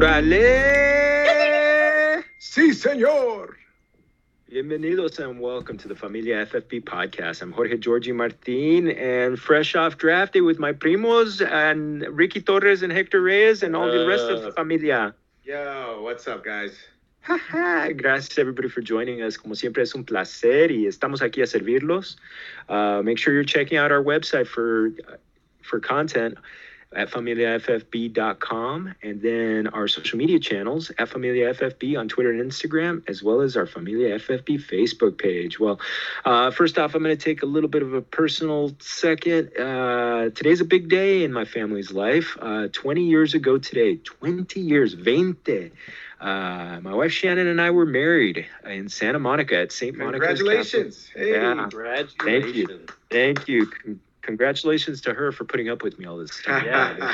¡Órale! Sí, señor. Bienvenidos and welcome to the Familia FFP podcast. I'm Jorge Georgie Martin, and fresh off draft day with my primos and Ricky Torres and Hector Reyes and all the rest of the familia. Yo, what's up, guys? Gracias everybody for joining us. Como siempre es un placer y estamos aquí a servirlos. Make sure you're checking out our website for content at familiaffb.com, and then our social media channels at Familia FFB on Twitter and Instagram, as well as our Familia FFB Facebook page. Well, first off, I'm going to take a little bit of a personal second. Today's a big day in my family's life. 20 years ago today, 20 years, 20. My wife Shannon and I were married in Santa Monica at St. Monica's. Congratulations. Hey. Yeah. Congratulations. Thank you. Congratulations to her for putting up with me all this time. Yeah.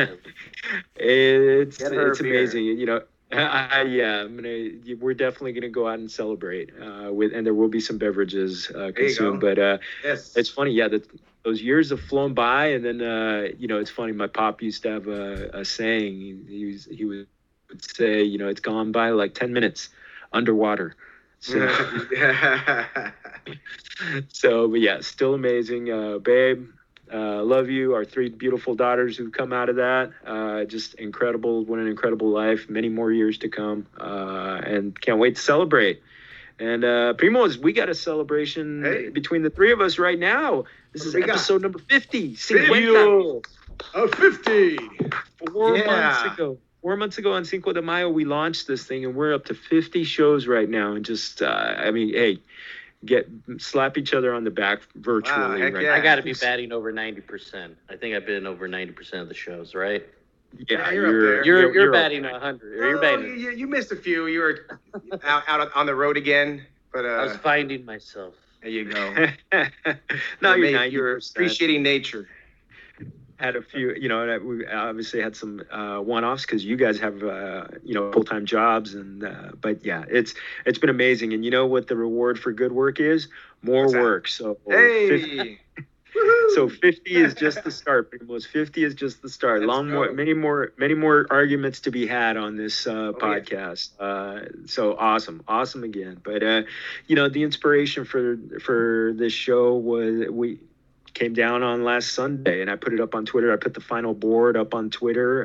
It's amazing. You know, we're definitely gonna go out and celebrate and there will be some beverages consumed. But Yes. it's funny, those years have flown by, and then it's funny. My pop used to have a saying. He would say, it's gone by like 10 minutes underwater. So, but yeah, still amazing. Babe, love you. Our 3 beautiful daughters who've come out of that. Just incredible. What an incredible life. Many more years to come. And can't wait to celebrate. And Primos, we got a celebration between the 3 of us right now. This is episode number 50. 50. 50. 4 months ago. 4 months ago on Cinco de Mayo, we launched this thing, and we're up to 50 shows right now. And just, slap each other on the back virtually. Wow, right yeah. I got to be batting over 90%. I think I've been over 90% of the shows, right? Yeah, you're up there. You're batting 100. Or you're Oh, batting. you missed a few. You were out on the road again. But I was finding myself. there you go. No, you're not. You're appreciating nature. Had a few, and we obviously had some one-offs because you guys have, full-time jobs, and but yeah, it's been amazing. And you know what the reward for good work is? More work. So Hey. 50 is just the start. Almost 50 is just the start. Many more arguments to be had on this podcast. So awesome again. But the inspiration for this show was we came down on last Sunday, and I put it up on Twitter. I put the final board up on Twitter.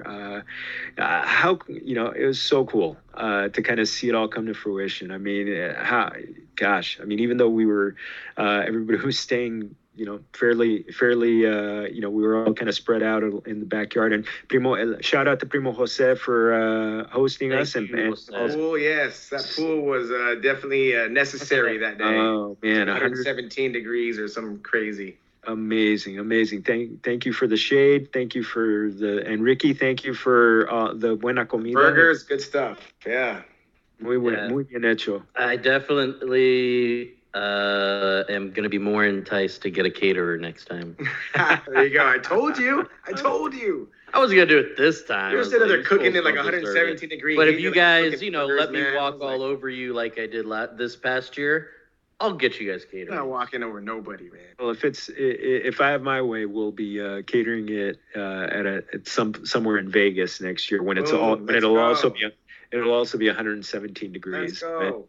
It was so cool to kind of see it all come to fruition. I mean, even though we were, everybody was staying, fairly, we were all kind of spread out in the backyard. And shout out to Primo Jose for hosting us. Thank you, Jose. Pool, yes, that pool was definitely necessary that day. Oh man, 117 degrees or something crazy. Amazing. Thank you for the shade. Thank you for and Ricky, thank you for the buena comida. Burgers, good stuff. Yeah. Muy bien hecho. I definitely am going to be more enticed to get a caterer next time. There you go. I told you. I was going to do it this time. You're sitting there cooking at like 117 degrees. But if you guys, let me walk all over you like I did this past year, I'll get you guys catering. Not walking over nobody, man. Well, if I have my way, we'll be catering it at somewhere in Vegas next year when it'll also be 117 degrees. Let's go.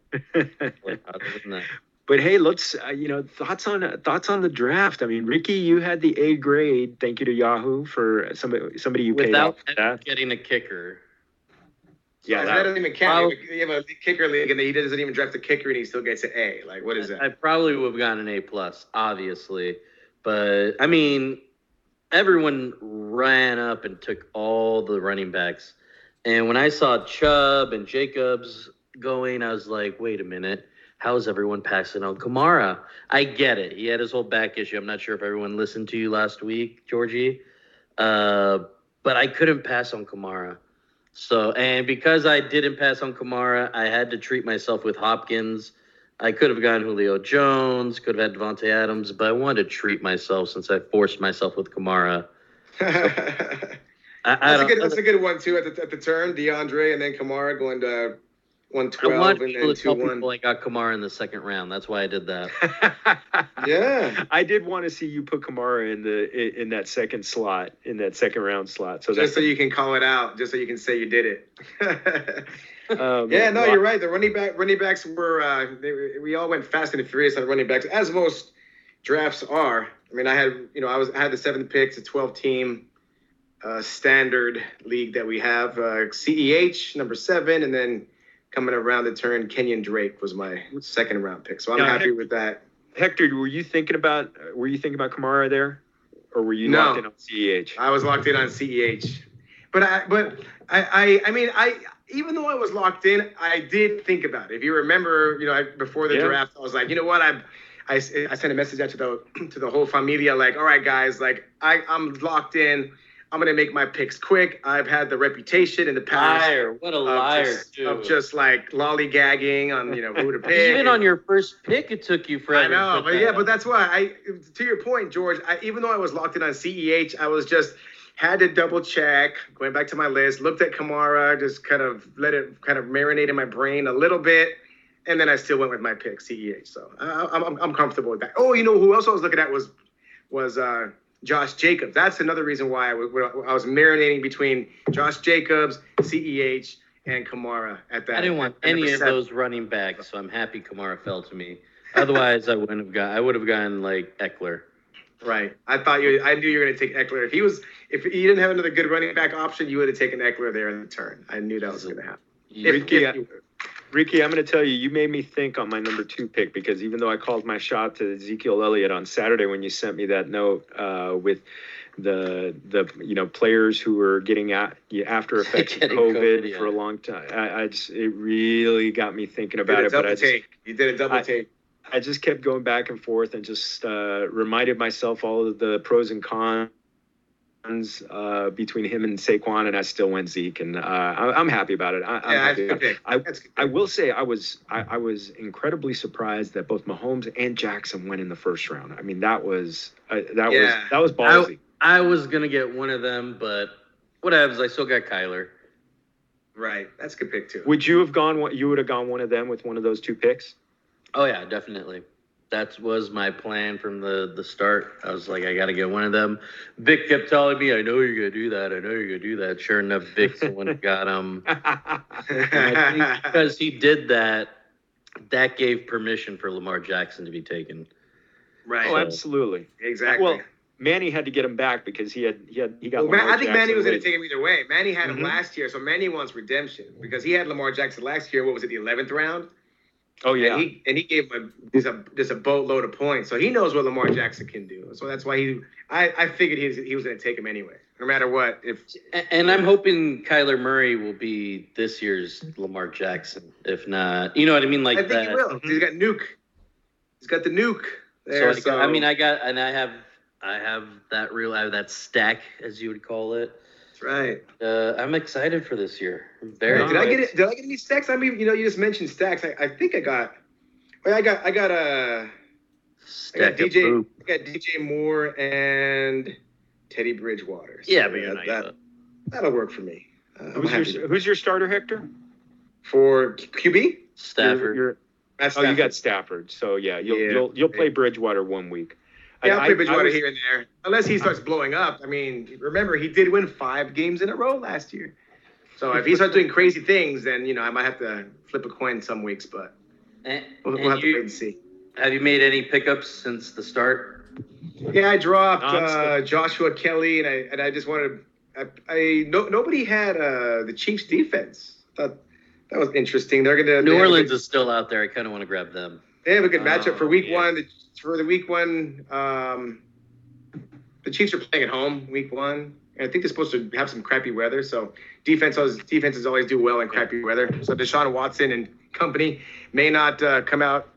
But hey, let's thoughts on the draft. I mean, Ricky, you had the A grade. Thank you to Yahoo for somebody you paid off for that. Getting a kicker. Yeah, that doesn't even count. You have a kicker league, and he doesn't even draft a kicker, and he still gets an A. Like, what is that? I probably would have gotten an A+, obviously. But, I mean, everyone ran up and took all the running backs. And when I saw Chubb and Jacobs going, I was like, wait a minute. How is everyone passing on Kamara? I get it. He had his whole back issue. I'm not sure if everyone listened to you last week, Georgie. But I couldn't pass on Kamara. So, and because I didn't pass on Kamara, I had to treat myself with Hopkins. I could have gotten Julio Jones, could have had Devontae Adams, but I wanted to treat myself since I forced myself with Kamara. So, that's a good one too at the turn. DeAndre and then Kamara going to 112 want and people then to tell 2-1. people I got Kamara in the second round. That's why I did that. Yeah. I did want to see you put Kamara in that second slot, in that second round slot. So just so you can call it out, just so you can say you did it. Yeah, no, you're right. The running backs were we all went fast and furious on running backs, as most drafts are. I mean, I had the 7th pick, it's a 12-team standard league that we have. CEH number 7, and then coming around the turn, Kenyon Drake was my second round pick. So I'm happy with that. Hector, were you thinking about Kamara there, or were you locked in on CEH? I was locked in on CEH, but I mean, even though I was locked in, I did think about it. If you remember, before the draft, I was like, you know what, I sent a message out to the whole familia, like, all right, guys, like I'm locked in. I'm going to make my picks quick. I've had the reputation in the past. Liar. What a liar, of just like lollygagging on, who to pick. Even on your first pick, it took you forever. I know, but that's why to your point, George, even though I was locked in on CEH, I was just had to double check, going back to my list, looked at Kamara, just kind of let it kind of marinate in my brain a little bit. And then I still went with my pick, CEH. So I'm comfortable with that. Oh, who else I was looking at was Josh Jacobs. That's another reason why I was marinating between Josh Jacobs, CEH, and Kamara at that. I didn't want any of those running backs, so I'm happy Kamara fell to me. Otherwise, I would have gone like Eckler. Right. I knew you were going to take Eckler. If you didn't have another good running back option, you would have taken Eckler there in the turn. I knew that was going to happen. Ricky, I'm going to tell you, you made me think on my number 2 pick, because even though I called my shot to Ezekiel Elliott on Saturday when you sent me that note with the players who were getting after effects of COVID for a long time, it really got me thinking about it. You did a double take. I just kept going back and forth and just reminded myself all of the pros and cons between him and Saquon, and I still went Zeke, and I'm happy about it. I will say I was incredibly surprised that both Mahomes and Jackson went in the first round. I mean, that was ballsy. I was gonna get one of them, but whatever. I still got Kyler. Right, that's a good pick too. Would you have gone? You would have gone one of them with one of those 2 picks? Oh yeah, definitely. That was my plan from the start. I was like, I got to get one of them. Vic kept telling me, I know you're going to do that. I know you're going to do that. Sure enough, Vic's the one who got him. I think because he did that, that gave permission for Lamar Jackson to be taken. Right. Oh, absolutely. Exactly. Well, Manny had to get him back because he got Lamar I think Jackson Manny was going late. to take him either way. Manny had him last year, so Manny wants redemption because he had Lamar Jackson last year. What was it, the 11th round? Oh yeah, and he gave him just a boatload of points, so he knows what Lamar Jackson can do. So that's why I figured he was going to take him anyway, no matter what. And I'm hoping Kyler Murray will be this year's Lamar Jackson, if not, you know what I mean, like I think he will. Mm-hmm. He's got nuke. He's got the nuke there. I have that stack, as you would call it. That's right. I'm excited for this year. Did I get any stacks? I mean, you just mentioned stacks. I think I got. Well, I got DJ Moore and Teddy Bridgewater. So yeah, but that'll work for me. Who's your starter, Hector? For QB? Stafford. Stafford. You got Stafford. So yeah, you'll play Bridgewater 1 week. Yeah, I'll play Bridgewater here and there. Unless he starts blowing up. I mean, remember, he did win 5 games in a row last year. So if he starts doing crazy things, then, I might have to flip a coin some weeks, but we'll have to wait and see. Have you made any pickups since the start? Yeah, I dropped Joshua Kelly, and I just wanted nobody had the Chiefs defense. Thought that was interesting. New Orleans is still out there. I kind of want to grab them. They have a good matchup for week one. For the week one, the Chiefs are playing at home week one. And I think they're supposed to have some crappy weather. So defenses always do well in crappy weather. So Deshaun Watson and company may not come out,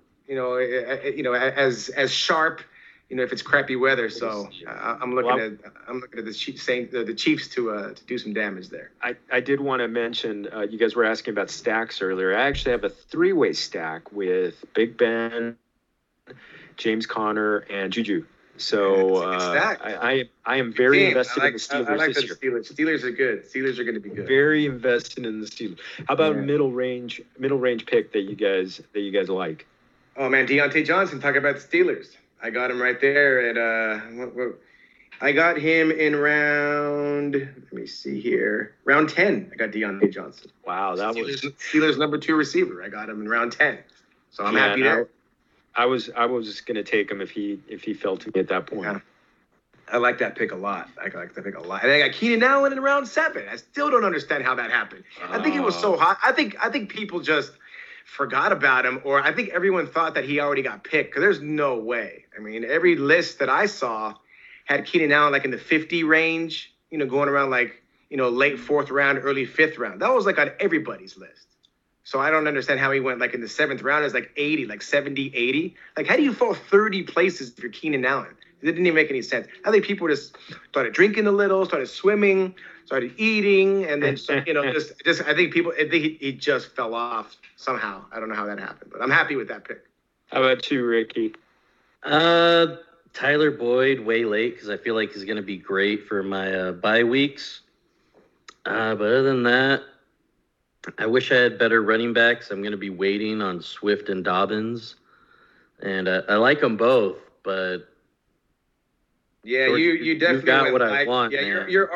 as sharp, if it's crappy weather. So I'm looking at the Chiefs to do some damage there. I did want to mention, you guys were asking about stacks earlier. I actually have a 3-way stack with Big Ben, James Conner, and Juju. So Yeah, it's stacked. I am very Team. invested in the I Steelers like this the year. Steelers. Steelers are good. Steelers are going to be good. Very invested in the Steelers. How about Yeah. a middle range pick that you guys like? Oh man, Deontay Johnson. Talk about the Steelers. I got him right there at I got him in round. Let me see here. Round 10. I got Deontay Johnson. Wow, that was Steelers number 2 receiver. I got him in round 10. So I'm Yeah, happy and there. I was gonna take him if he fell to me at that point. Yeah. I like that pick a lot. I like that pick a lot. And I got Keenan Allen in round 7. I still don't understand how that happened. I think it was so hot. I think people just forgot about him, or I think everyone thought that he already got picked, because there's no way. I mean, every list that I saw had Keenan Allen like in the 50 range, going around like, late 4th round, early 5th round. That was like on everybody's list. So I don't understand how he went like in the 7th round as like 80, like 70, 80. Like, how do you fall 30 places if you're Keenan Allen? It didn't even make any sense. I think people just started drinking a little, started swimming, started eating, and then just I think he just fell off somehow. I don't know how that happened, but I'm happy with that pick. How about you, Ricky? Tyler Boyd, way late, because I feel like he's going to be great for my bye weeks. But other than that, I wish I had better running backs. I'm going to be waiting on Swift and Dobbins. And I like them both, but Yeah, George, you definitely got went what I want, Yeah, man. your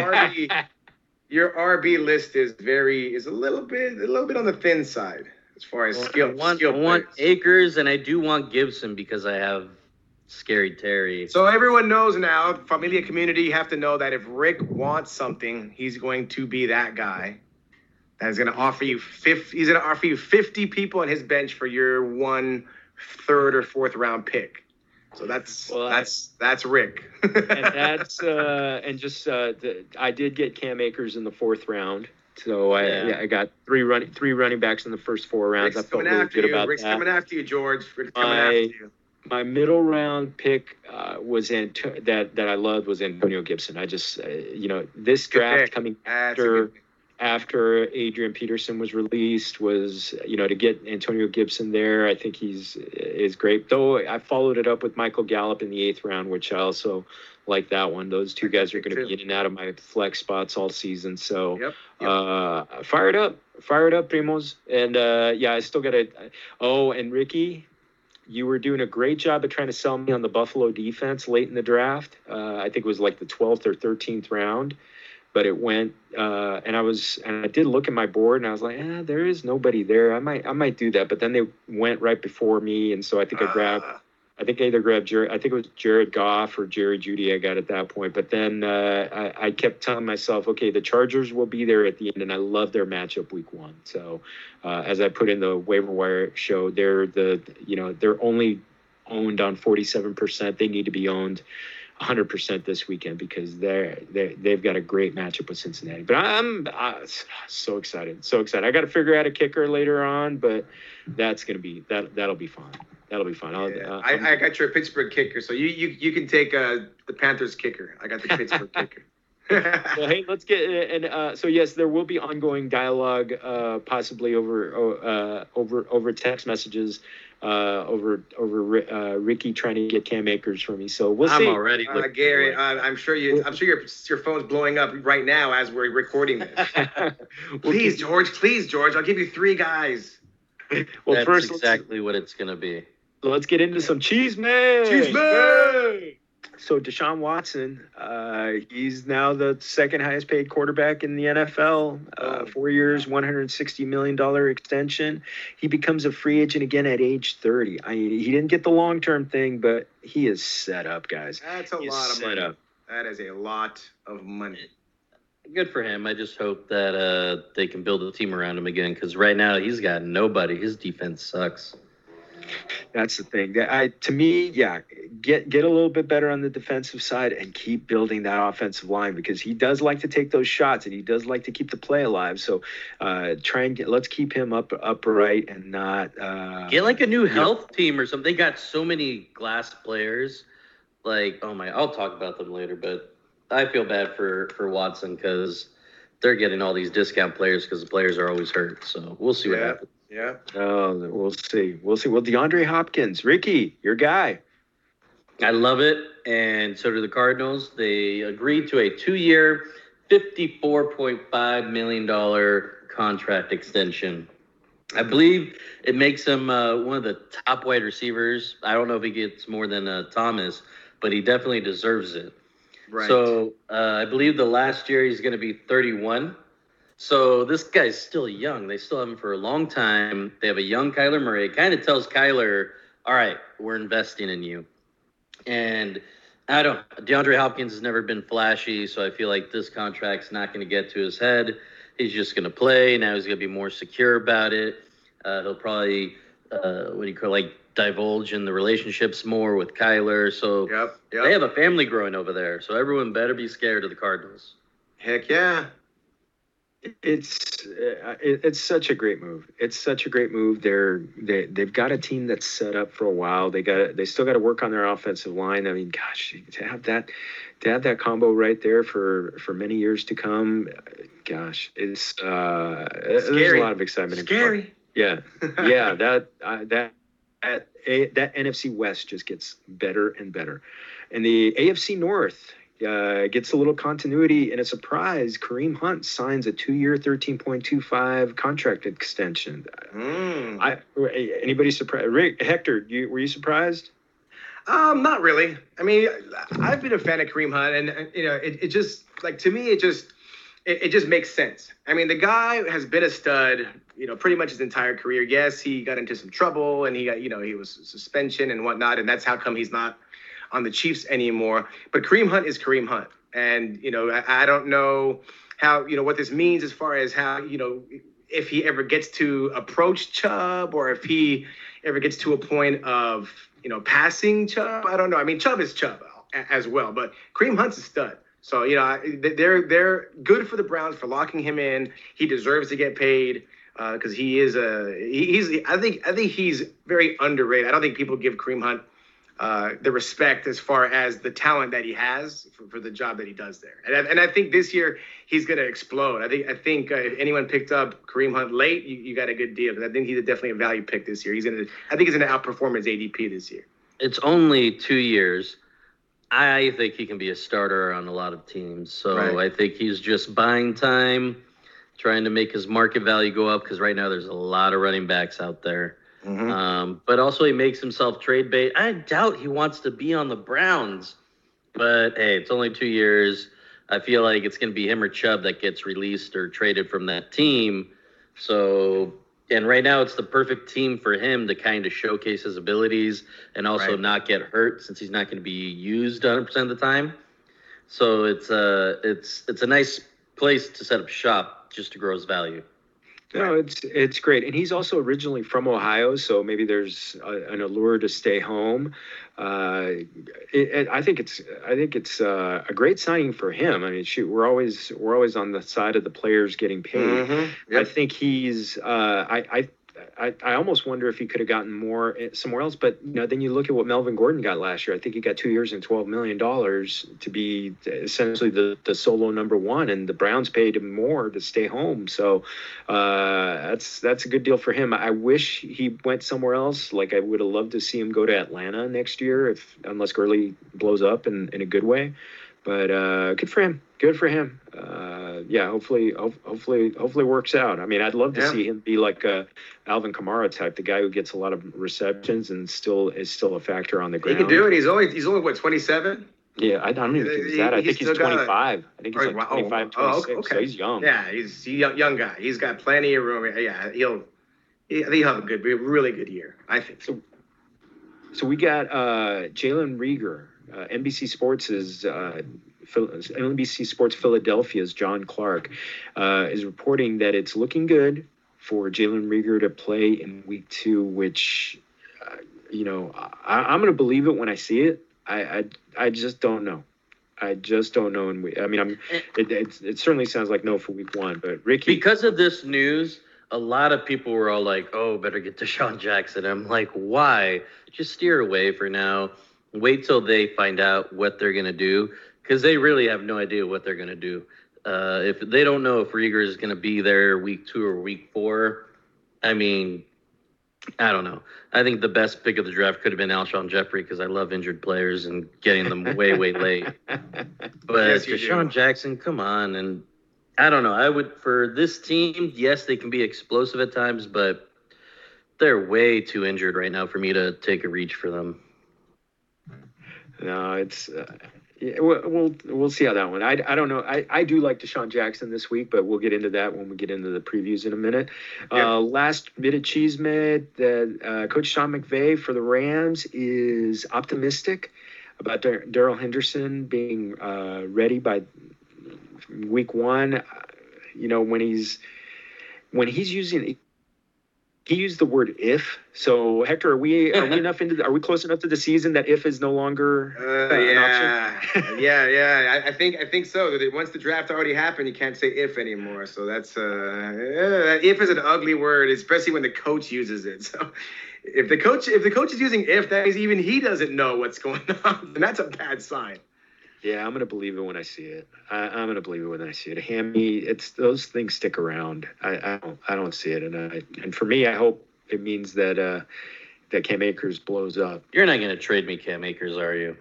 RB list is a little bit on the thin side as far as skill. I want Akers, and I do want Gibson because I have Scary Terry. So everyone knows now, Familia community, you have to know that if Rick wants something, he's going to be that guy that is going to offer you 50. He's going to offer you 50 people on his bench for your 1 3rd or 4th round pick. So that's Rick. And that's I did get Cam Akers in the 4th round. So I got three running backs in the first 4 rounds. Rick's I felt coming really after good you. about Rick's that. coming after you, George. Rick's coming after you. My middle round pick was that I loved was Antonio Gibson. I just this draft coming after Adrian Peterson was released was to get Antonio Gibson there. I think is great. Though I followed it up with Michael Gallup in the 8th round, which I also like that one. Those two guys are going to be in and out of my flex spots all season. So fire it up, Primos. And I still got to. Oh, and Ricky, you were doing a great job of trying to sell me on the Buffalo defense late in the draft. I think it was like the 12th or 13th round. But it went, and I did look at my board, and I was like, there is nobody there. I might do that. But then they went right before me, and so I think I either grabbed Jared. I think it was Jared Goff or Jerry Jeudy I got at that point. But then I kept telling myself, okay, the Chargers will be there at the end, and I love their matchup week 1. So as I put in the waiver wire show, they're only owned on 47%. They need to be owned 100% this weekend because they've got a great matchup with Cincinnati. But I'm so excited. I got to figure out a kicker later on, but that's gonna be that'll be fun. That'll be fun. I got your Pittsburgh kicker, so you can take the Panthers kicker. I got the Pittsburgh kicker. Well, hey, let's get and so yes, there will be ongoing dialogue, possibly over text messages. Over Ricky trying to get Cam Akers for me. So we'll see. I'm already looking Gary, I'm sure your phone's blowing up right now as we're recording this. Please, George, I'll give you 3 guys. Well, That's first, exactly what it's gonna be. Let's get into some cheese man. So Deshaun Watson, he's now the 2nd highest paid quarterback in the NFL. 4 years, $160 million extension. He becomes a free agent again at age 30. He didn't get the long-term thing, but he is set up, guys. That's a lot of money. That is a lot of money. Good for him. I just hope that they can build a team around him again, because right now he's got nobody. His defense sucks. That's the thing. To me, get a little bit better on the defensive side and keep building that offensive line, because he does like to take those shots and he does like to keep the play alive. So let's keep him upright and not get like a new health team or something. They got so many glass players. Like, oh my, I'll talk about them later, but I feel bad for Watson because they're getting all these discount players because the players are always hurt. So we'll see what happens. Yeah. Oh, we'll see. Well, DeAndre Hopkins, Ricky, your guy. I love it, and so do the Cardinals. They agreed to a 2-year, $54.5 million contract extension. I believe it makes him one of the top wide receivers. I don't know if he gets more than Thomas, but he definitely deserves it. Right. So I believe the last year he's going to be 31. So this guy's still young. They still have him for a long time. They have a young Kyler Murray. It kind of tells Kyler, all right, we're investing in you. And DeAndre Hopkins has never been flashy, so I feel like this contract's not going to get to his head. He's just going to play. Now he's going to be more secure about it. He'll probably, divulge in the relationships more with Kyler. So Yep. they have a family growing over there. So everyone better be scared of the Cardinals. Heck yeah. It's such a great move. It's such a great move. They've got a team that's set up for a while. They still got to work on their offensive line. I mean, gosh, to have that combo right there for many years to come, gosh, there's a lot of excitement. Scary. Yeah, yeah. That NFC West just gets better and better, and the AFC North gets a little continuity. And a surprise, Kareem Hunt signs a 2-year, $13.25 contract extension. Anybody surprised? Rick, Hector, were you surprised? Not really. I mean, I've been a fan of Kareem Hunt, and it just, like, to me, it just makes sense. I mean, the guy has been a stud, pretty much his entire career. Yes, he got into some trouble, and he got, he was suspension and whatnot, and that's how come he's not on the Chiefs anymore. But Kareem Hunt is Kareem Hunt, and I don't know how what this means as far as how if he ever gets to approach Chubb, or if he ever gets to a point of passing Chubb. I don't know. I mean, Chubb is Chubb as well, but Kareem Hunt's a stud. So they're good for the Browns for locking him in. He deserves to get paid because I think he's very underrated. I don't think people give Kareem Hunt the respect as far as the talent that he has for the job that he does there. And I think this year he's going to explode. I think if anyone picked up Kareem Hunt late, you got a good deal, because I think he's definitely a value pick this year. I think he's going to outperform his ADP this year. It's only 2 years. I think he can be a starter on a lot of teams. So right. I think he's just buying time, trying to make his market value go up, because right now there's a lot of running backs out there. Mm-hmm. But also he makes himself trade bait. I doubt he wants to be on the Browns. But, hey, it's only 2 years. I feel like it's going to be him or Chubb that gets released or traded from that team. So, and right now it's the perfect team for him to kind of showcase his abilities and also not get hurt, since he's not going to be used 100% of the time. So it's a nice place to set up shop just to grow his value. No, it's great, and he's also originally from Ohio, so maybe there's an allure to stay home. I think it's a great signing for him. I mean, shoot, we're always on the side of the players getting paid. Mm-hmm. Yep. I think he's I almost wonder if he could have gotten more somewhere else. But then you look at what Melvin Gordon got last year. I think he got 2 years and $12 million to be essentially the solo number one, and the Browns paid him more to stay home. So that's a good deal for him. I wish he went somewhere else. Like, I would have loved to see him go to Atlanta next year, unless Gurley blows up in a good way. But good for him. Good for him. Hopefully works out. I mean, I'd love to see him be like a Alvin Kamara type, the guy who gets a lot of receptions and is still a factor on the ground. He can do it. He's only what, 27? Yeah, I don't even think he's that. I think he's 25. I think he's like 25, 26. Okay. So he's young. Yeah, he's a young guy. He's got plenty of room. Yeah, I think he'll have a really good year, I think. So we got Jalen Reagor, NBC Sports Philadelphia's John Clark is reporting that it's looking good for Jalen Reagor to play in week 2, which, I'm going to believe it when I see it. I just don't know. It certainly sounds like no for week 1, but Ricky. Because of this news, a lot of people were all like, oh, better get Deshaun Jackson. I'm like, why? Just steer away for now. Wait till they find out what they're going to do, because they really have no idea what they're going to do. If they don't know if Reagor is going to be there week 2 or week 4, I mean, I don't know. I think the best pick of the draft could have been Alshon Jeffrey because I love injured players and getting them way, way late. But Yes, you Deshaun do. Jackson, come on. And I don't know. I would, for this team, yes, they can be explosive at times, but they're way too injured right now for me to take a reach for them. No, it's yeah, we'll see how that one. I don't know. I do like Deshaun Jackson this week, but we'll get into that when we get into the previews in a minute. Yep. Last bit of cheesemate that Coach Sean McVay for the Rams is optimistic about Darrell Henderson being ready by week one. You know, when he's using. He used the word "if." So, Hector, are we are we close enough to the season that "if" is no longer an option? Yeah. I think so. Once the draft already happened, you can't say "if" anymore. So that's "if" is an ugly word, especially when the coach uses it. So if the coach is using "if," that means even he doesn't know what's going on, and that's a bad sign. Yeah, I'm gonna believe it when I see it. I'm gonna believe it when I see it. Hammy, it's those things stick around. I don't see it, and for me, I hope it means that that Cam Akers blows up. You're not going to trade me Cam Akers, are you?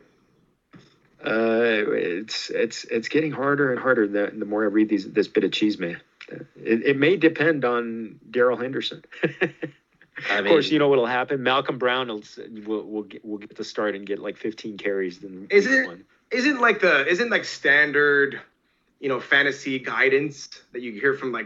It's getting harder and harder the more I read this bit of cheesemate. It may depend on Darrell Henderson. Of course, you know what'll happen. Malcolm Brown will get the start and get like 15 carries. Isn't like standard, fantasy guidance that you hear from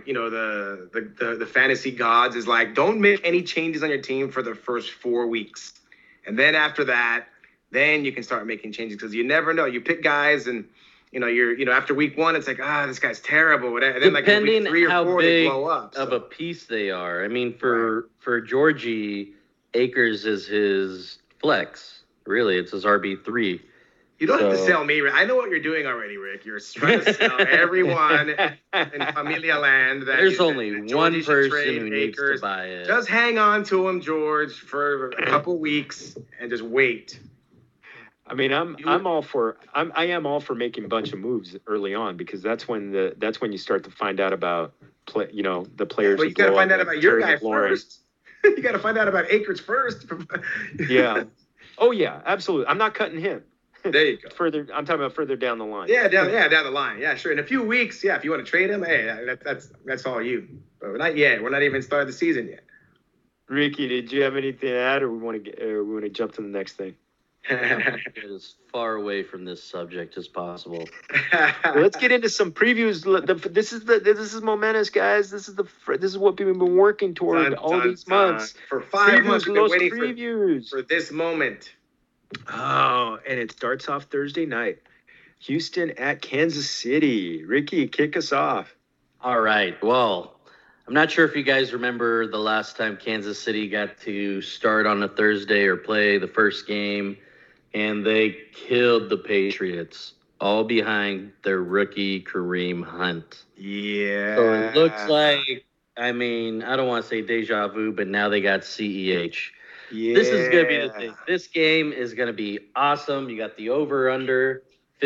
the fantasy gods is like, don't make any changes on your team for the first 4 weeks, and then after that, then you can start making changes because you never know. You pick guys and you're after week one, it's like this guy's terrible. And then depending like week 3 or how 4, big they blow up. of a piece they are. I mean, for Georgie, Akers is his flex. Really, it's his RB3. You don't have to sell me. I know what you're doing already, Rick. You're trying to sell everyone in Familia Land. There's only one person who needs to buy it. Just hang on to him, George, for a couple weeks and just wait. I mean, I am all for making a bunch of moves early on because that's when you start to find out about the players. But you got to find out about your guy first. You got to find out about Akers first. Yeah. Oh yeah, absolutely. I'm not cutting him. There you go. I'm talking about further down the line. Yeah, down the line. Yeah, sure. In a few weeks, if you want to trade him, hey, that's all you. But not yet. We're not even started the season yet. Ricky, did you have anything to add, or we want to jump to the next thing? Get as far away from this subject as possible. Well, let's get into some previews. This is momentous, guys. This is what we've been working toward all these months. For 5 months, we've been waiting previews for this moment. Oh, and it starts off Thursday night. Houston at Kansas City. Ricky, kick us off. All right. Well, I'm not sure if you guys remember the last time Kansas City got to start on a Thursday or play the first game, and they killed the Patriots, all behind their rookie Kareem Hunt. Yeah. So it looks like, I don't want to say deja vu, but now they got CEH. Yeah. This is going to be the thing. This game is going to be awesome. You got the over-under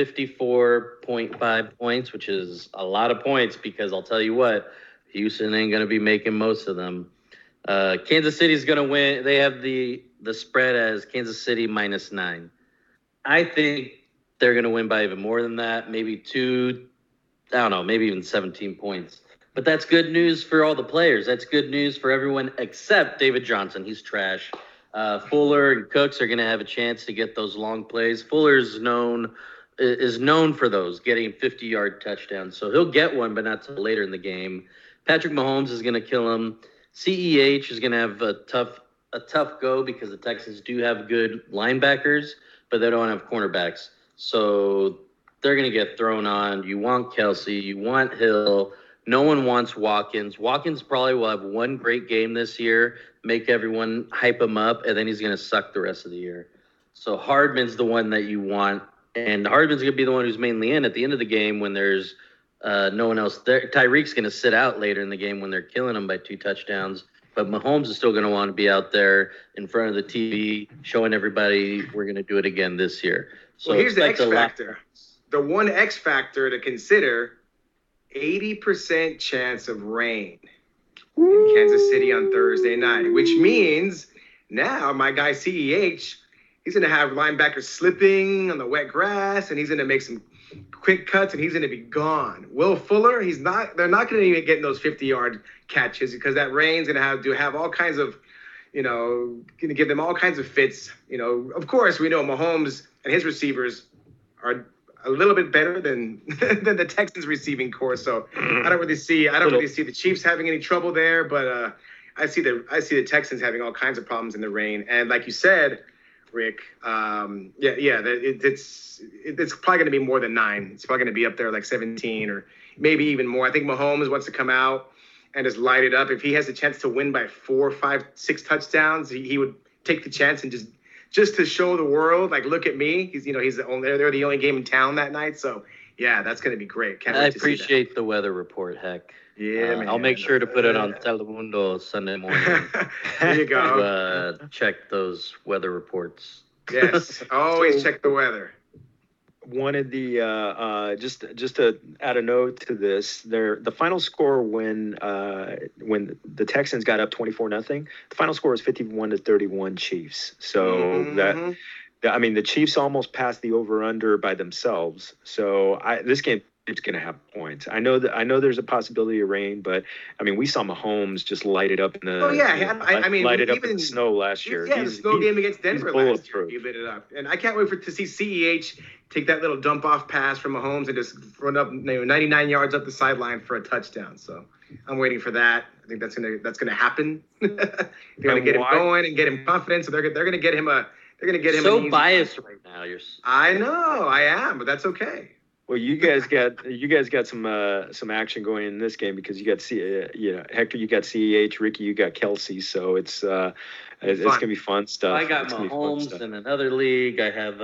54.5 points, which is a lot of points because I'll tell you what, Houston ain't going to be making most of them. Kansas City's going to win. They have the spread as Kansas City -9. I think they're going to win by even more than that, maybe maybe even 17 points. But that's good news for all the players. That's good news for everyone except David Johnson. He's trash. Fuller and Cooks are going to have a chance to get those long plays. Fuller is known for those, getting 50-yard touchdowns. So he'll get one, but not till later in the game. Patrick Mahomes is going to kill him. CEH is going to have a tough go because the Texans do have good linebackers, but they don't have cornerbacks. So they're going to get thrown on. You want Kelsey. You want Hill. No one wants Watkins. Watkins probably will have one great game this year, make everyone hype him up, and then he's going to suck the rest of the year. So Hardman's the one that you want, and Hardman's going to be the one who's mainly in at the end of the game when there's no one else there. Tyreek's going to sit out later in the game when they're killing him by 2 touchdowns, but Mahomes is still going to want to be out there in front of the TV showing everybody we're going to do it again this year. So here's the X factor. The one X factor to consider, 80% chance of rain. in Kansas City on Thursday night, which means now my guy CEH, he's going to have linebackers slipping on the wet grass, and he's going to make some quick cuts, and he's going to be gone. Will Fuller, they're not going to even get those 50-yard catches because that rain's going to have all kinds of, going to give them all kinds of fits. Of course, we know Mahomes and his receivers are a little bit better than than the Texans receiving corps. So I don't really see the Chiefs having any trouble there, but I see the Texans having all kinds of problems in the rain. And like you said, Rick, it's probably going to be more than 9. It's probably going to be up there like 17 or maybe even more. I think Mahomes wants to come out and just light it up. If he has a chance to win by 4, 5, 6 touchdowns, he would take the chance and just to show the world, like, look at me. They're the only game in town that night. So yeah, that's going to be great. I appreciate the weather report, Heck. Yeah, man. I'll make sure to put it on Telemundo Sunday morning. There you go. To check those weather reports. Yes, always check the weather. One of the just to add a note to this, the final score when the Texans got up 24-0, the final score was 51-31 Chiefs. So the Chiefs almost passed the over/under by themselves. So this game is going to have points. I know there's a possibility of rain, but I mean, we saw Mahomes just light it up in the light it up in the snow last year. Yeah, the snow game against Denver last year, he lit it up, and I can't wait to see CEH take that little dump off pass from Mahomes and just run up 99 yards up the sideline for a touchdown. So I'm waiting for that. I think that's gonna happen. They're gonna get him going and get him confidence. So they're gonna get him so biased right now. I know I am, but that's okay. Well, you guys got some action going in this game because you got Hector, you got CEH, Ricky, you got Kelsey, so it's gonna be fun stuff. I got Mahomes in another league. I have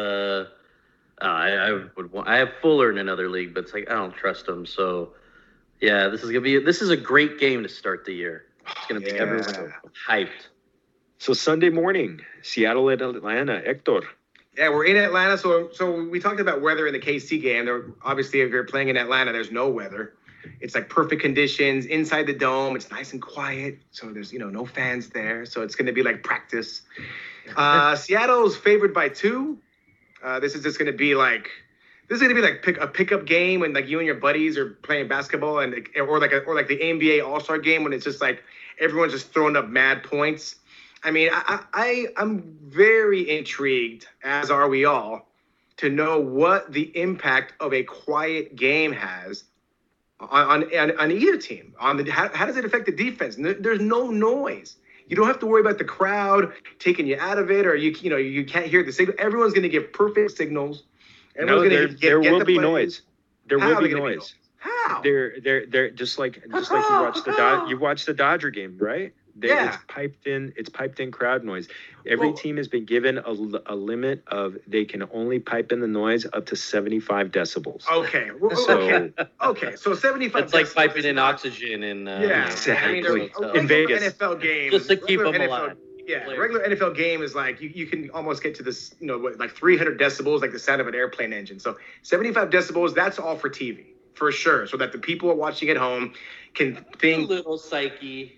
I have Fuller in another league, but it's like I don't trust him. So yeah, this is a great game to start the year. It's gonna be everyone hyped. So Sunday morning, Seattle at Atlanta, Hector. Yeah, we're in Atlanta, so we talked about weather in the KC game. Obviously, if you're playing in Atlanta, there's no weather. It's like perfect conditions inside the dome. It's nice and quiet, so there's no fans there. So it's going to be like practice. Seattle's favored by 2. This is going to be like a pickup game when like you and your buddies are playing basketball or like the NBA All-Star game when it's just like everyone's just throwing up mad points. I mean, I'm very intrigued, as are we all, to know what the impact of a quiet game has on either team. How does it affect the defense? There's no noise. You don't have to worry about the crowd taking you out of it, or you can't hear the signal. Everyone's going to give perfect signals. There will be noise. There will be noise. How? They're just like you watched the Dodger game, right? It's piped in crowd noise. Every team has been given a limit of they can only pipe in the noise up to 75 decibels. Okay. Okay. So 75. It's like piping in oxygen in exactly. In Vegas. NFL game just to keep them alive. Yeah, regular NFL game is like you can almost get to this, like 300 decibels, like the sound of an airplane engine. So 75 decibels, that's all for TV, for sure, so that the people watching at home can think. A little psyche.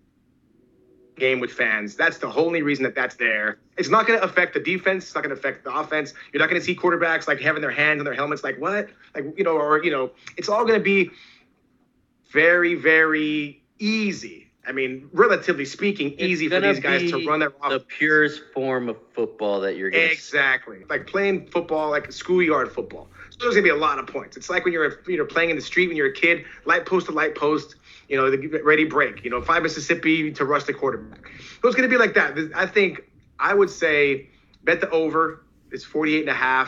Game with fans. That's the only reason that's there. It's not going to affect the defense. It's not going to affect the offense. You're not going to see quarterbacks like having their hands on their helmets like what? It's all going to be very, very easy. I mean, relatively speaking, easy for these guys to run their offense. The purest form of football that you're going to Exactly. Like playing football, like schoolyard football. So there's going to be a lot of points. It's like when you're playing in the street when you're a kid, light post to light post, ready break, 5 Mississippi to rush the quarterback. So it's going to be like that. I would say bet the over. It's 48.5,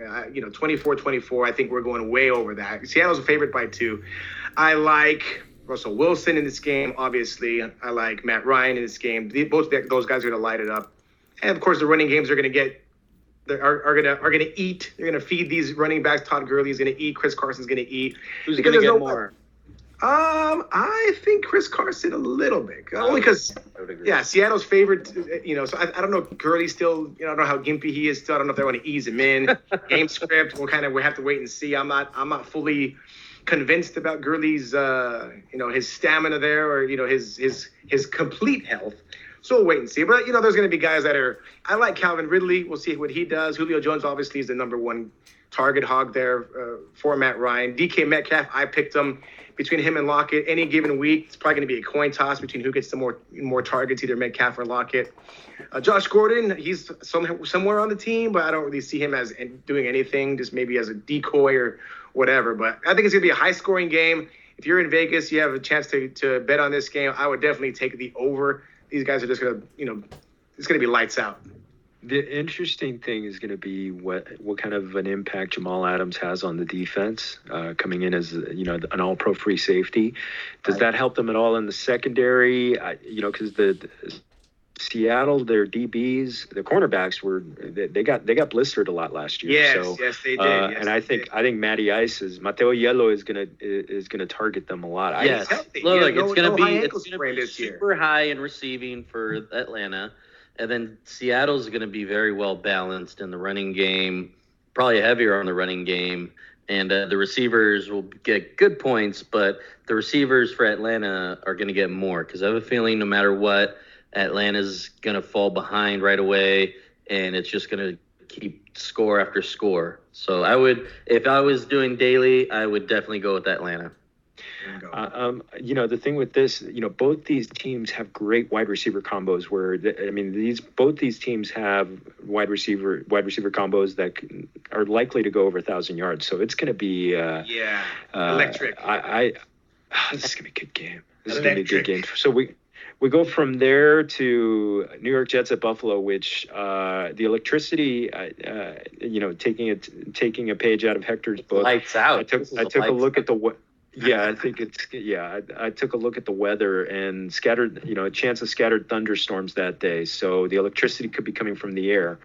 24-24. I think we're going way over that. Seattle's a favorite by 2. I like Russell Wilson in this game, obviously. I like Matt Ryan in this game. Both those guys are going to light it up. And, of course, the running games are going to get are going to eat. They're going to feed these running backs. Todd Gurley's going to eat. Chris Carson's going to eat. Who's going to get more? I think Chris Carson a little bit. Only because, Seattle's favorite, so I don't know. Gurley still, I don't know how gimpy he is still. I don't know if they want to ease him in. Game script, we have to wait and see. I'm not fully convinced about Gurley's, his stamina there, or his complete health. So we'll wait and see. But there's going to be guys that are. I like Calvin Ridley. We'll see what he does. Julio Jones obviously is the number one target hog there for Matt Ryan. DK Metcalf, I picked him. Between him and Lockett, any given week, it's probably going to be a coin toss between who gets the more targets, either Metcalf or Lockett. Josh Gordon, he's somewhere on the team, but I don't really see him as doing anything, just maybe as a decoy or whatever. But I think it's going to be a high-scoring game. If you're in Vegas, you have a chance to bet on this game. I would definitely take the over. These guys are just going to, it's going to be lights out. The interesting thing is going to be what kind of an impact Jamal Adams has on the defense, coming in as an all-pro free safety. Does that help them at all in the secondary? Because the Seattle, their DBs, the cornerbacks they got blistered a lot last year. Yes, they did. And I think Matty Ice Mateo Yellow is gonna target them a lot. Yes, look, it's gonna be super high in receiving for Atlanta. And then Seattle's going to be very well balanced in the running game, probably heavier on the running game. And the receivers will get good points, but the receivers for Atlanta are going to get more because I have a feeling no matter what, Atlanta's going to fall behind right away, and it's just going to keep score after score. So if I was doing daily, I would definitely go with Atlanta. The thing with this, both these teams have great wide receiver combos where, both these teams have wide receiver combos that are likely to go over 1,000 yards. So it's going to be electric. This is going to be a good game. This is going to be a good game. So we go from there to New York Jets at Buffalo, which the electricity, taking a page out of Hector's book. Lights out. I took a look at the. Yeah, I think I took a look at the weather and a chance of scattered thunderstorms that day. So the electricity could be coming from the air.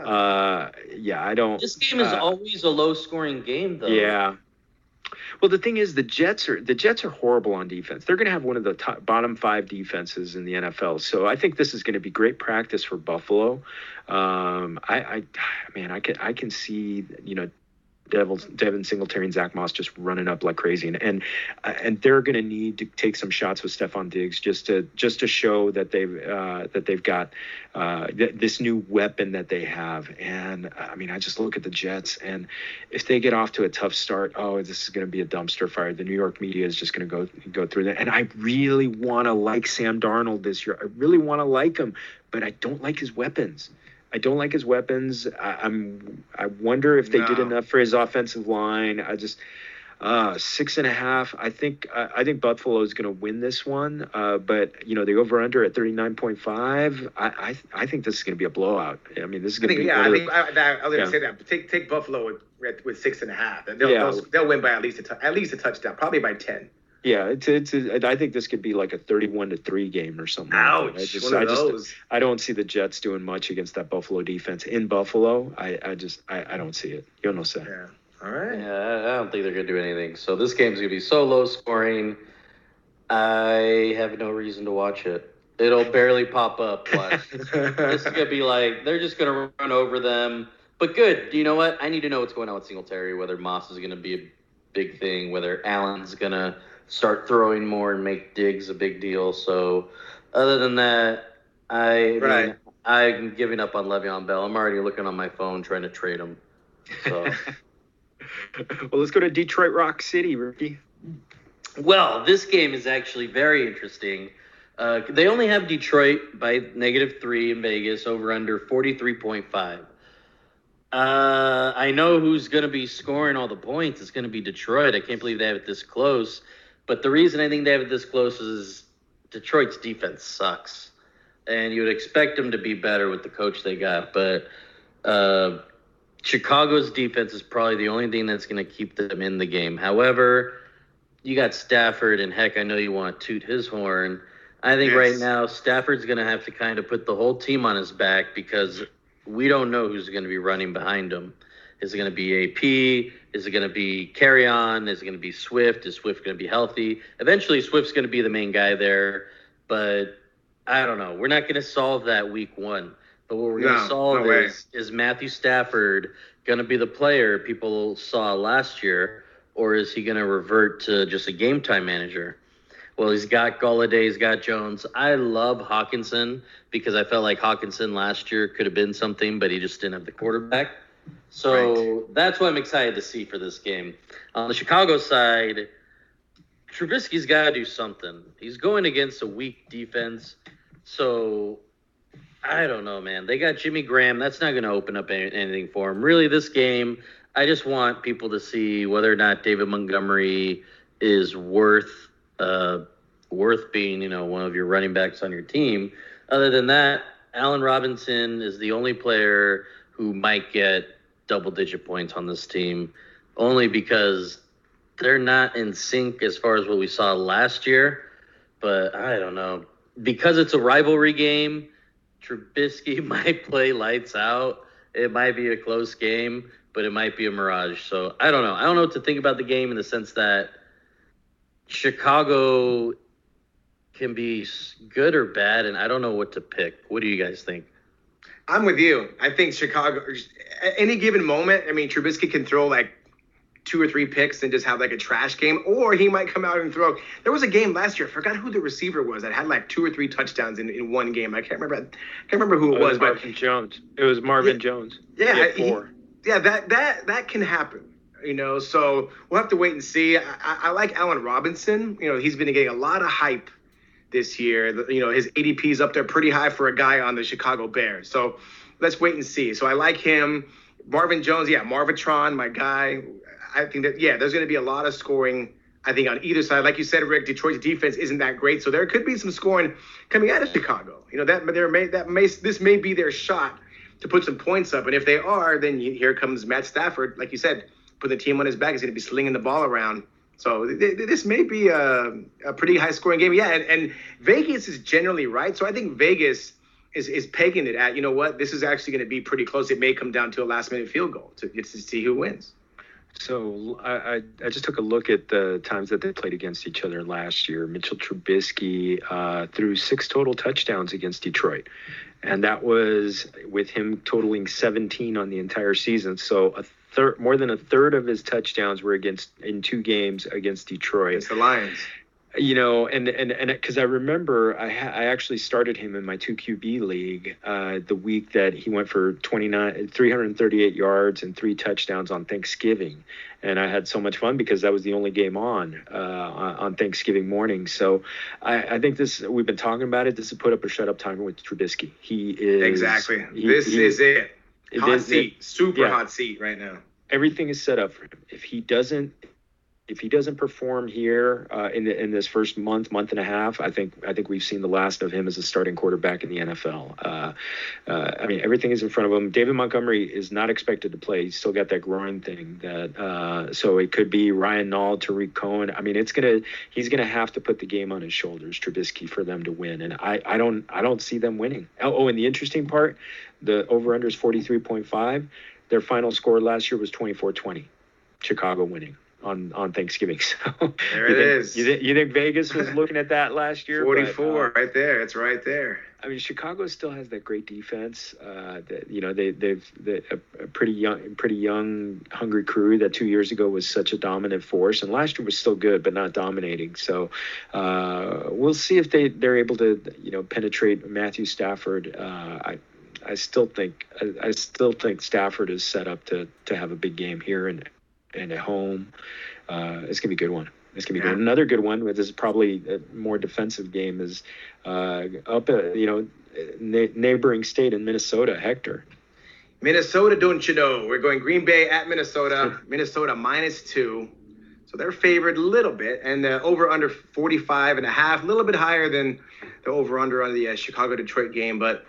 I don't. This game is always a low-scoring game, though. Yeah. Well, the thing is, the Jets are horrible on defense. They're going to have one of the bottom 5 defenses in the NFL. So I think this is going to be great practice for Buffalo. I can see Devin Singletary and Zach Moss just running up like crazy, and they're going to need to take some shots with Stephon Diggs just to show that they've got this new weapon that they have. And I just look at the Jets, and if they get off to a tough start, this is going to be a dumpster fire. The New York media is just going to go through that. And I really want to like Sam Darnold this year. I really want to like him, but I don't like his weapons. I wonder if they did enough for his offensive line. 6.5. I think Buffalo is going to win this one. But the over under at 39.5. I think this is going to be a blowout. This is going to be. I was going to say that. But take Buffalo with 6.5. They'll win by at least a touchdown, probably by 10. Yeah, I think this could be like a 31-3 game or something. Ouch! I don't see the Jets doing much against that Buffalo defense in Buffalo. I don't see it. You don't say. Yeah. All right. Yeah, I don't think they're gonna do anything. So this game's gonna be so low scoring. I have no reason to watch it. It'll barely pop up. This is gonna be like they're just gonna run over them. But good. You know what? I need to know what's going on with Singletary. Whether Moss is gonna be a big thing. Whether Allen's gonna start throwing more and make Diggs a big deal. So other than that, I'm giving up on Le'Veon Bell. I'm already looking on my phone trying to trade him. So well, let's go to Detroit Rock City, Ricky. Well, this game is actually very interesting. They only have Detroit by -3 in Vegas, over under 43.5. I know who's going to be scoring all the points. It's going to be Detroit. I can't believe they have it this close. But the reason I think they have it this close is Detroit's defense sucks. And you would expect them to be better with the coach they got. But Chicago's defense is probably the only thing that's going to keep them in the game. However, you got Stafford, and heck, I know you want to toot his horn. I think right now Stafford's going to have to kind of put the whole team on his back because we don't know who's going to be running behind him. Is it going to be AP? Is it going to be Carry-On? Is it going to be Swift? Is Swift going to be healthy? Eventually, Swift's going to be the main guy there, but I don't know. We're not going to solve that week 1. But what we're going to solve is Matthew Stafford going to be the player people saw last year, or is he going to revert to just a game time manager? Well, he's got Golladay, he's got Jones. I love Hawkinson because I felt like Hawkinson last year could have been something, but he just didn't have the quarterback. So that's what I'm excited to see for this game. On the Chicago side, Trubisky's got to do something. He's going against a weak defense. So I don't know, man. They got Jimmy Graham. That's not going to open up anything for him. Really, this game, I just want people to see whether or not David Montgomery is worth being, one of your running backs on your team. Other than that, Allen Robinson is the only player who might get double-digit points on this team, only because they're not in sync as far as what we saw last year. But I don't know. Because it's a rivalry game, Trubisky might play lights out. It might be a close game, but it might be a mirage. So I don't know. I don't know what to think about the game in the sense that Chicago can be good or bad, and I don't know what to pick. What do you guys think? I'm with you. I think Chicago, at any given moment, Trubisky can throw like 2 or 3 picks and just have like a trash game, or he might come out and throw. There was a game last year, I forgot who the receiver was, that had like 2 or 3 touchdowns in one game. I can't remember who it was, but Marvin Jones. It was Marvin Jones. Yeah, 4. that can happen. So we'll have to wait and see. I like Allen Robinson. He's been getting a lot of hype this year. His ADP is up there pretty high for a guy on the Chicago Bears. So let's wait and see. So I like him. Marvin Jones, Marvitron, my guy. I think that, there's going to be a lot of scoring, I think, on either side. Like you said, Rick, Detroit's defense isn't that great, so there could be some scoring coming out of Chicago. This may be their shot to put some points up, and if they are, then here comes Matt Stafford, like you said, putting the team on his back. He's going to be slinging the ball around. So this may be a pretty high-scoring game. Yeah, and Vegas is generally right, so I think Vegas is pegging it at, this is actually going to be pretty close. It may come down to a last-minute field goal to see who wins. So I just took a look at the times that they played against each other last year. Mitchell Trubisky threw 6 total touchdowns against Detroit, and that was with him totaling 17 on the entire season. So more than a third of his touchdowns were in 2 games against Detroit. It's the Lions. And because I remember I actually started him in my 2 QB league the week that he went for 338 yards and 3 touchdowns on Thanksgiving, and I had so much fun because that was the only game on Thanksgiving morning. So I think we've been talking about it. This is put up or shut up time with Trubisky. He is exactly. This is it. Hot seat, super hot seat right now. Everything is set up for him. If he doesn't perform here in this first month and a half, I think we've seen the last of him as a starting quarterback in the NFL. Everything is in front of him. David Montgomery is not expected to play. He's still got that groin thing. So it could be Ryan Nall, Tariq Cohen. He's gonna have to put the game on his shoulders, Trubisky, for them to win. And I don't see them winning. Oh, and the interesting part, the over/under is 43.5. Their final score last year was 24-20. Chicago winning on Thanksgiving. So there it is. You think Vegas was looking at that last year? 44, right there. It's right there. Chicago still has that great defense. They've a pretty young, hungry crew that 2 years ago was such a dominant force, and last year was still good but not dominating. So we'll see if they're able to penetrate Matthew Stafford. I still think Stafford is set up to have a big game here and at home. It's gonna be a good one. It's gonna be good. Another good one, this is probably a more defensive game, is neighboring state in Minnesota. Hector. Minnesota, don't you know? We're going Green Bay at Minnesota. Minnesota -2, so they're favored a little bit, and the over under 45.5, a little bit higher than the over under on the Chicago Detroit game. But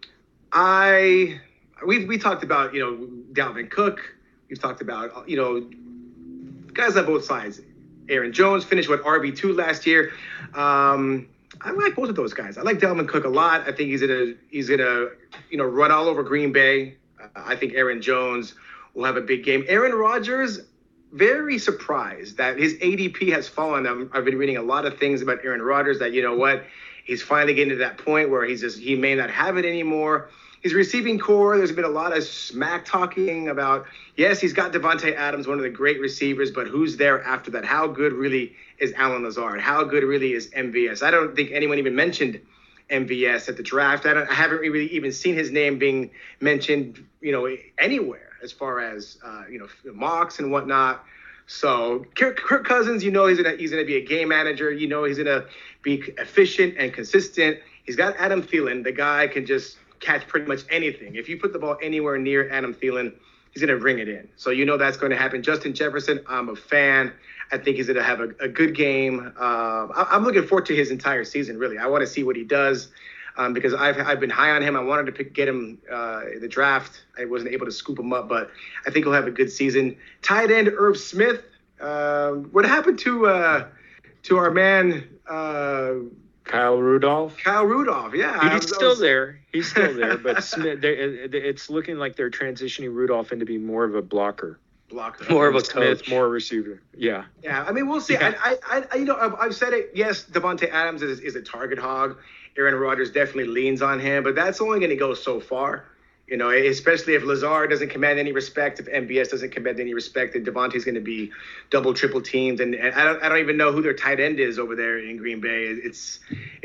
we talked about Dalvin Cook. We've talked about, guys on both sides. Aaron Jones finished with RB2 last year. I like both of those guys. I like Dalvin Cook a lot. I think he's gonna run all over Green Bay. I think Aaron Jones will have a big game. Aaron Rodgers, very surprised that his ADP has fallen. I've been reading a lot of things about Aaron Rodgers that, he's finally getting to that point where he may not have it anymore. his receiving core, there's been a lot of smack talking about, yes, he's got Devontae Adams, one of the great receivers, but who's there after that? How good really is Allen Lazard? How good really is MVS? I don't think anyone even mentioned MVS at the draft. I haven't really even seen his name being mentioned, anywhere as far as, mocks and whatnot. So Kirk Cousins, he's gonna be a game manager. He's gonna be efficient and consistent. He's got Adam Thielen. The guy can just catch pretty much anything. If you put the ball anywhere near Adam Thielen, he's gonna bring it in. So that's going to happen. Justin Jefferson, I'm a fan. I think he's gonna have a good game. I'm looking forward to his entire season. Really, I want to see what he does. Because I've been high on him. I wanted to get him in the draft. I wasn't able to scoop him up, but I think he'll have a good season. Tight end Irv Smith. What happened to our man Kyle Rudolph? Kyle Rudolph, yeah. He's still there. He's still there, but Smith, it's looking like they're transitioning Rudolph into be more of a blocker. More of a Smith, coach. more a receiver. Yeah. Yeah, I mean, we'll see. Yeah. I've said it. Yes, Devontae Adams is a target hog. Aaron Rodgers definitely leans on him, but that's only going to go so far. Especially if Lazard doesn't command any respect, if MVS doesn't command any respect, then Devontae's going to be double, triple teamed, and I don't even know who their tight end is over there in Green Bay. It's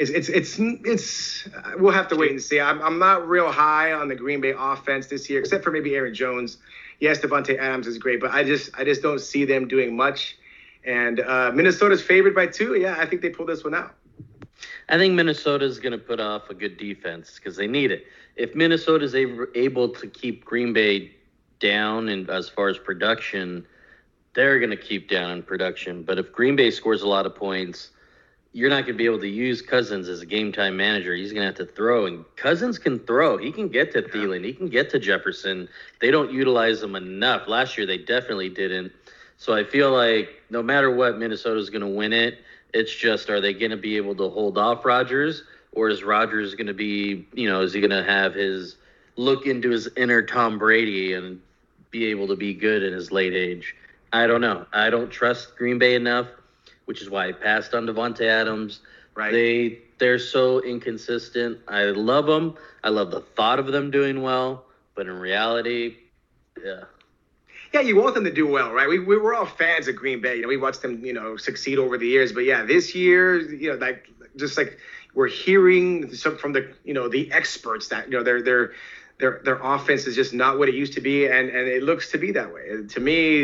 we'll have to wait and see. I'm not real high on the Green Bay offense this year, except for maybe Aaron Jones. Yes, Devontae Adams is great, but I just don't see them doing much. And Minnesota's favored by 2. Yeah, I think they pull this one out. I think Minnesota's going to put off a good defense because they need it. If Minnesota's able to keep Green Bay down and as far as production, they're going to keep down in production. But if Green Bay scores a lot of points, you're not going to be able to use Cousins as a game-time manager. He's going to have to throw, and Cousins can throw. He can get to Thielen. He can get to Jefferson. They don't utilize him enough. Last year, they definitely didn't. So I feel like no matter what, Minnesota's going to win it. It's just, are they going to be able to hold off Rodgers, or is Rodgers going to be, is he going to have his look into his inner Tom Brady and be able to be good in his late age? I don't know. I don't trust Green Bay enough, which is why I passed on Devontae Adams. Right. They're so inconsistent. I love them. I love the thought of them doing well, but in reality, yeah. Yeah, you want them to do well, right? We were all fans of Green Bay. We watched them, succeed over the years. But yeah, this year, just like we're hearing from the, the experts that, their offense is just not what it used to be, and it looks to be that way. To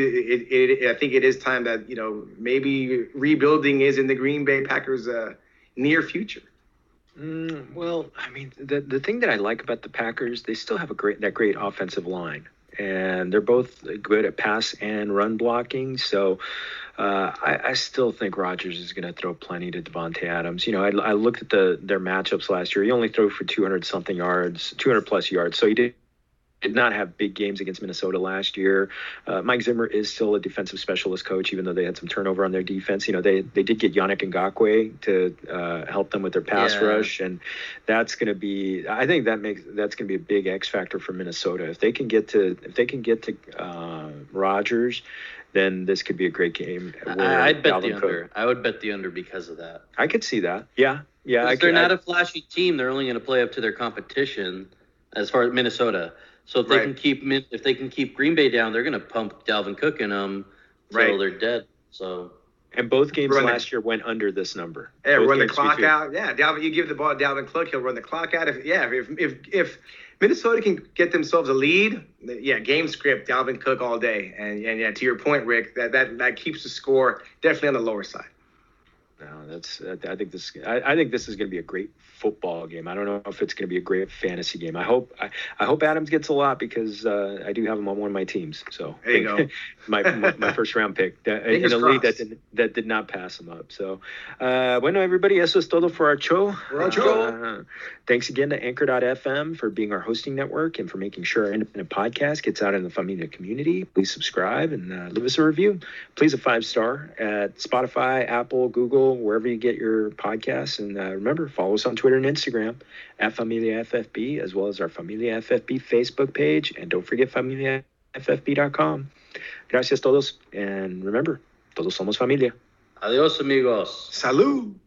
me, I think it is time that maybe rebuilding is in the Green Bay Packers' near future. Well, I mean, the thing that I like about the Packers, they still have that great offensive line. And they're both good at pass and run blocking. So I still think Rodgers is going to throw plenty to Devontae Adams. I looked at their matchups last year. He only threw for 200-something yards, 200-plus yards. So he did not have big games against Minnesota last year. Mike Zimmer is still a defensive specialist coach, even though they had some turnover on their defense. They did get Yannick Ngakoue to help them with their pass rush, and that's going to be. I think that's going to be a big X factor for Minnesota. If they can get to Rodgers, then this could be a great game. I'd bet the under. I would bet the under because of that. I could see that. Yeah. They're not a flashy team. They're only going to play up to their competition as far as Minnesota. So if they can keep Green Bay down, they're going to pump Dalvin Cook in them until they're dead. So. And both games last year went under this number. Yeah, run the clock out. Yeah, Dalvin, you give the ball to Dalvin Cook, he'll run the clock out. If Minnesota can get themselves a lead, game script, Dalvin Cook all day. And to your point, Rick, that keeps the score definitely on the lower side. No, I think this is going to be a great football game. I don't know if it's going to be a great fantasy game. I hope Adams gets a lot because I do have him on one of my teams. So there you go. my first round pick in a league that did not pass him up. So bueno, everybody, eso es todo for our show. Thanks again to Anchor.fm for being our hosting network and for making sure our independent podcast gets out in the Familia community. Please subscribe and leave us a review. Please a 5-star at Spotify, Apple, Google, wherever you get your podcasts. And remember, follow us on Twitter and Instagram at Familia FFB, as well as our Familia FFB Facebook page. And don't forget FamiliaFFB.com. Gracias todos. And remember, todos somos familia. Adios, amigos. Salud.